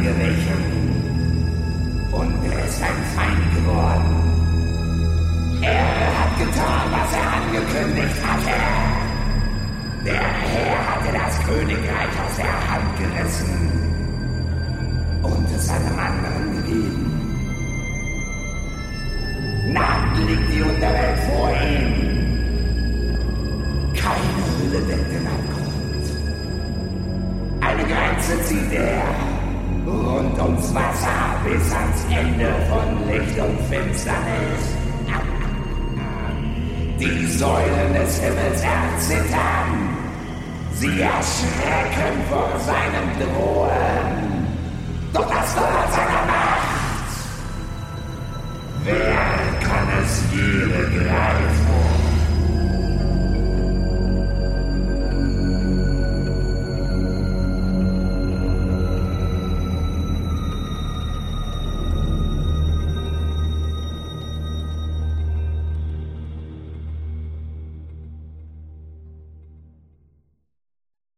angewichen. Und er ist ein Feind geworden. Er hat getan, was er angekündigt hatte. Der Herr hatte das Königreich aus der Hand gerissen und es einem anderen gegeben. Nackt liegt die Unterwelt vor ihm. Keine Hülle deckt den Abgrund. Eine Grenze zieht er rund ums Wasser bis ans Ende von Licht und Finsternis. Die Säulen des Himmels erzittern. Sie erschrecken vor seinem Drohen. Doch das war seiner Macht. Wer